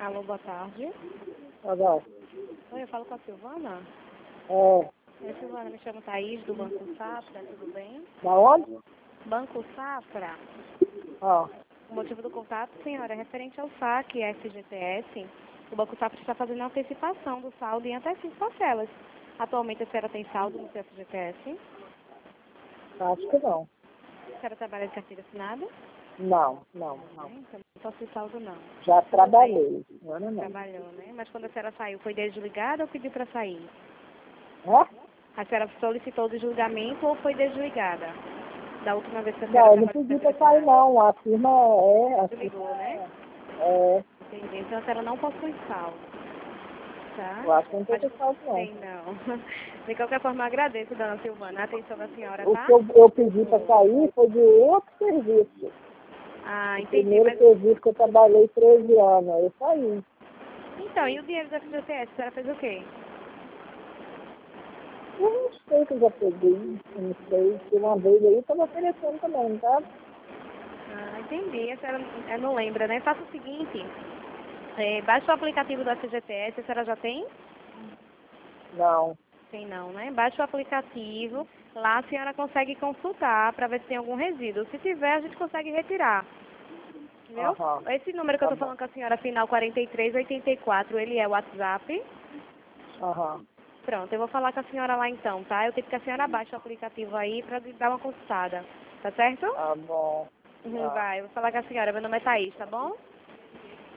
Alô, boa tarde. Agora. Oi, eu falo com a Silvana. Silvana, me chamo Thaís, do Banco Safra, tudo bem? Da onde? Banco Safra. Ó. O motivo do contato, senhora, é referente ao saque FGTS. O Banco Safra está fazendo a antecipação do saldo em até 5 parcelas. Atualmente a senhora tem saldo no seu FGTS? Acho que não. A senhora trabalha de carteira assinada? Não. Então não posso ter saldo não. Já trabalhei. Agora não. Trabalhou, né? Mas quando a senhora saiu, foi desligada ou pediu para sair? É? A senhora solicitou o desligamento ou foi desligada? Da última vez que a Não, senhora eu não estava pedi para sair não. A firma desligou, né? é. Entendi. Então a senhora não possui saldo, tá? Eu acho que não tem Mas saldo não. tem não. De qualquer forma, eu agradeço, dona Silvana, a atenção da senhora, O tá? que eu pedi para sair foi de outro serviço. Ah, O entendi. primeiro Mas serviço que eu trabalhei 13 anos. Eu saí. então, e o dinheiro da FGTS, a senhora fez o quê? Eu não sei que eu já peguei. Eu não sei. Se uma vez aí eu estava oferecendo também, tá? Ah, entendi. A senhora não lembra, né? Faça o seguinte, baixe o aplicativo da FGTS, a senhora já tem? Não. Tem não, né? Baixe o aplicativo, lá a senhora consegue consultar para ver se tem algum resíduo. Se tiver, a gente consegue retirar. Entendeu? Aham. Esse número que eu Tá tô bom. falando com a senhora, final 4384, ele é o WhatsApp. Aham. Pronto, eu vou falar com a senhora lá então, tá? Eu tenho que a senhora baixe o aplicativo aí para dar uma consultada. Tá certo? Tá bom. Tá. Vai, eu vou falar com a senhora. Meu nome é Thaís, tá bom?